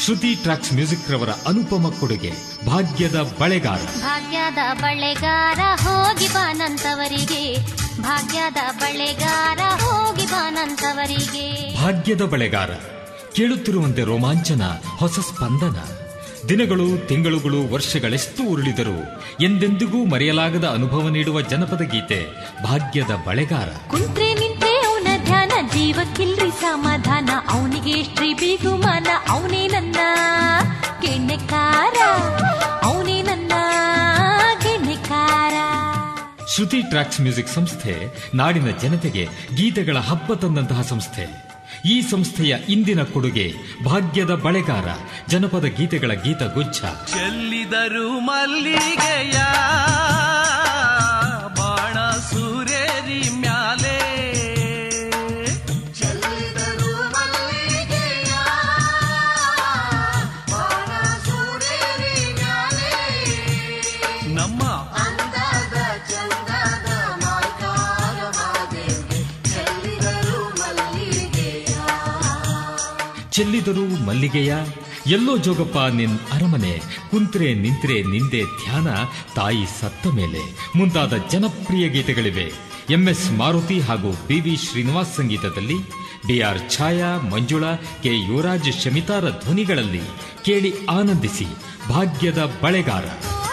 ಶ್ರುತಿ tax music ರವರ ಅನುಪಮ ಕೊಡುಗೆ ಭಾಗ್ಯದ ಬಳೆಗಾರ. ಭಾಗ್ಯದ ಬಳೆಗಾರ ಹೋಗಿ ಬಾನಂತವರಿಗೆ, ಭಾಗ್ಯದ ಬಳೆಗಾರ ಹೋಗಿ ಬಾನಂತವರಿಗೆ. ಭಾಗ್ಯದ ಬಳೆಗಾರ ಕೇಳುತ್ತಿರುವಂತೆ ರೋಮಾಂಚನ, ಹೊಸ ಸ್ಪಂದನ. ದಿನಗಳು, ತಿಂಗಳುಗಳು, ವರ್ಷಗಳೆಷ್ಟು ಉರುಳಿದರೂ ಎಂದೆಂದಿಗೂ ಮರೆಯಲಾಗದ ಅನುಭವ ನೀಡುವ ಜನಪದ ಗೀತೆ ಭಾಗ್ಯದ ಬಳೆಗಾರ. ಕುಂತ್ರೆ ನಿಂತ್ರೆ ಅವನ ಧ್ಯಾನ, ಜೀವಕ್ಕಿಲ್ರಿ ಸಮಾಧಾನ, ಅವನಿಗೆ ಶ್ರೀ ಬಿಗುಮಾನ, ಅವನೇ ನನ್ನ ಗೆಣ್ಣೆಕಾರ, ಅವನೇ ನನ್ನ ಗೆಣ್ಣೆಕಾರ. ಶ್ರುತಿ ಟ್ರ್ಯಾಕ್ಸ್ ಮ್ಯೂಸಿಕ್ ಸಂಸ್ಥೆ ನಾಡಿನ ಜನತೆಗೆ ಗೀತೆಗಳ ಹಬ್ಬ ತಂದಂತಹ ಸಂಸ್ಥೆ. ಈ ಸಂಸ್ಥೆಯ ಇಂದಿನ ಕೊಡುಗೆ ಭಾಗ್ಯದ ಬಳೆಗಾರ, ಜನಪದ ಗೀತೆಗಳ ಗೀತಗುಚ್ಛ. ಚೆಲ್ಲಿದರು ಮಲ್ಲಿಗೆಯ ಬಾಣ ಸೂರೇರಿ ಮ್ಯಾಲೆ, ಚೆಲ್ಲಿದರು ಮಲ್ಲಿಗೆಯ ಬಾಣ ಸೂರೇರಿ ಮ್ಯಾಲೆ, ನಮ್ಮ ಅಂದದ ಚಂದದ ಮಾರ್ಕಾರ ಮಾದೇವಿ ಚೆಲ್ಲಿದರು ಮಲ್ಲಿಗೆಯ. ಚೆಲ್ಲಿದರು ಮಲ್ಲಿಗೆಯ, ಎಲ್ಲೋ ಜೋಗಪ್ಪ ನಿನ್ ಅರಮನೆ, ಕುಂತ್ರೆ ನಿಂತ್ರೆ ನಿಂದೆ ಧ್ಯಾನ, ತಾಯಿ ಸತ್ತ ಮೇಲೆ ಮುಂತಾದ ಜನಪ್ರಿಯ ಗೀತೆಗಳಿವೆ. ಎಂಎಸ್ ಮಾರುತಿ ಹಾಗೂ ಬಿವಿ ಶ್ರೀನಿವಾಸ್ ಸಂಗೀತದಲ್ಲಿ, ಡಿಆರ್ ಛಾಯಾ, ಮಂಜುಳಾ, ಕೆ ಯುವರಾಜ್, ಶಮಿತಾರ ಧ್ವನಿಗಳಲ್ಲಿ ಕೇಳಿ ಆನಂದಿಸಿ ಭಾಗ್ಯದ ಬಳೆಗಾರ.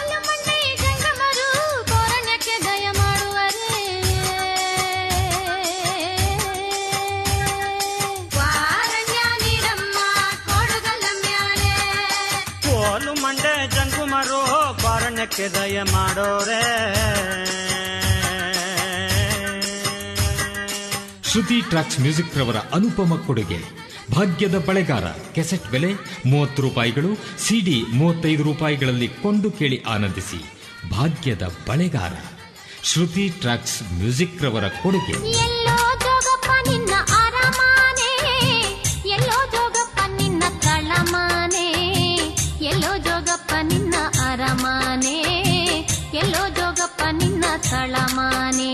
ಜಂಗುಮರು ಕಾರಣಕ್ಕೆ ದಯ ಮಾಡೋರೆ. ಶ್ರುತಿ ಟ್ರ್ಯಾಕ್ಸ್ ಮ್ಯೂಸಿಕ್ ರವರ ಅನುಪಮ ಕೊಡುಗೆ ಭಾಗ್ಯದ ಬಳೆಗಾರ. ಕೆಸೆಟ್ ಬೆಲೆ 30 ರೂಪಾಯಿಗಳು, ಸಿಡಿ 35 ರೂಪಾಯಿಗಳಲ್ಲಿ ಕೊಂಡು ಕೇಳಿ ಆನಂದಿಸಿ ಭಾಗ್ಯದ ಬಳೆಗಾರ. ಶ್ರುತಿ ಟ್ರ್ಯಾಕ್ಸ್ ಮ್ಯೂಸಿಕ್ ರವರ ಕೊಡುಗೆ. ಎಲ್ಲೋ ಜೋಗಪ್ಪ ನಿನ್ನ ಅರಮಾನೆ, ಎಲ್ಲೋ ಜೋಗಪ್ಪ ನಿನ್ನ ತಳಮಾನೆ, ಎಲ್ಲೋ ಜೋಗಪ್ಪ ನಿನ್ನ ಅರಮಾನೆ, ಎಲ್ಲೋ ಜೋಗಪ್ಪ ನಿನ್ನ ತಳಮಾನೆ.